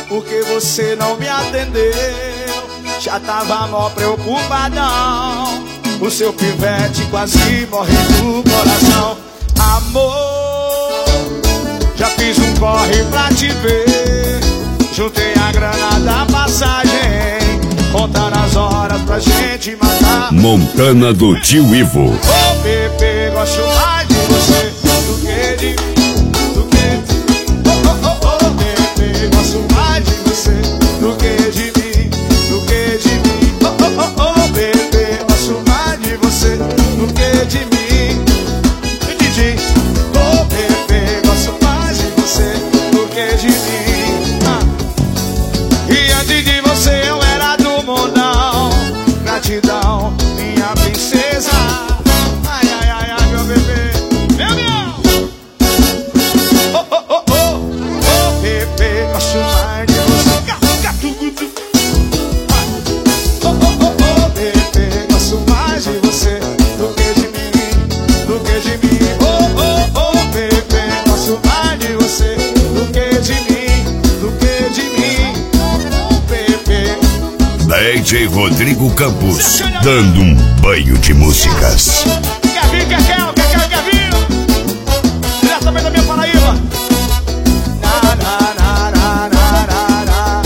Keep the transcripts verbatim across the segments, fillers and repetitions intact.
porque você não me atendeu. Já tava mó preocupadão, o seu pivete quase morre do coração. Amor, já fiz um corre pra te ver, juntei a grana da passagem, contando as horas pra gente matar. Montana do Tio Ivo. Ô oh, bebê, gosto mais de você do que de mim, do que de... Oh, oh, oh, oh, bebê, gosto mais de você do que de mim, do que de mim. Oh, oh, oh, oh, bebê, gosto mais de você do que de mim. E Didi, oh, bebê, gosto mais de você do que de mim. Ah. E antes de você eu era do mundão, gratidão, minha princesa. Ai, ai, ai, ai, meu bebê, meu meu. Oh, oh, oh, oh, oh, bebê, gosto mais de você. Gatugutu. Oh, oh, oh, oh, bebê, gosto mais de você do que de mim, do que de mim. Oh, oh, oh, bebê, gosto mais de você do que de mim, do que de mim. Bebê. D J Rodrigo Campos, dando um banho de músicas. Gavinho, Kekel, Kekel, Gavinho, diretamente da minha Paraíba. Na, na, na, na, na, na,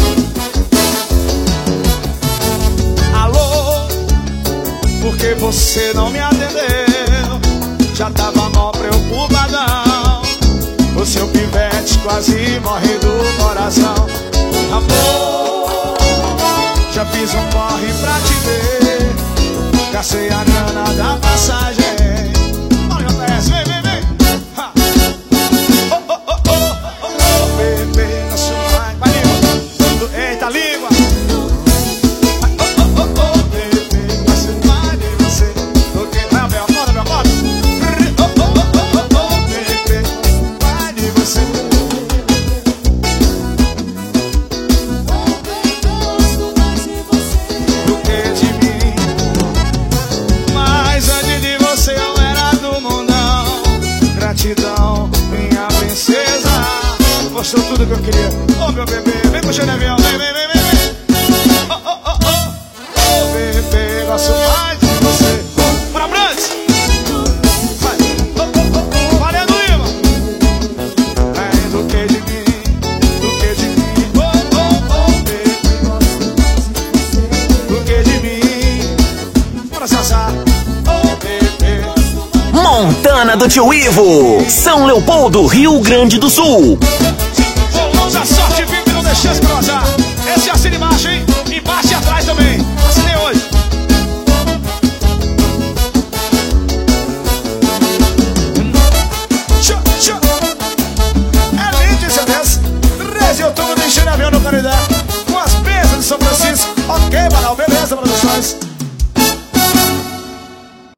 na. Alô, porque você não me atendeu? Já tava mó preocupadão, o seu pivete quase morre do coração. Amor, já fiz um corre pra te ver, gastei a grana da passagem. Olha o P S, vem, vem, vem. Ha. Oh, oh, oh, oh, oh, oh, bebê, nosso mais. Vai, língua. Eita, língua. Oh, oh, oh, oh, bebê, nosso mais de você do que... Vai, meu amor, meu amor. Oh, oh, oh, oh, oh, bebê, mais de você. Do que de mim. Mas antes de você eu era do mundão, gratidão, minha princesa. Mostrou tudo que eu queria. Ô oh, meu bebê, vem puxando avião, vem, vem, vem, vem, vem. Oh, oh, oh, oh, oh, bebê, gosto mais de você. Bora, Brandes! Vai. Oh, oh, oh, oh. Valendo, Lima! É do que de mim, do que de mim. Oh, oh, oh, bebê, do que de mim. Bora, Sassá. Oh, bebê. Montana do Tio Ivo, São Leopoldo, Rio Grande do Sul. Bolões a sorte, vive, não deixa pra vazar. Esse é assina embaixo, hein? Embaixo e atrás também. Assinei hoje. Tchau, tchau. É lindo esse desse. treze de outubro, deixando avião no Canadá, com as mesas de São Francisco. Ok, Manaus, beleza, produções.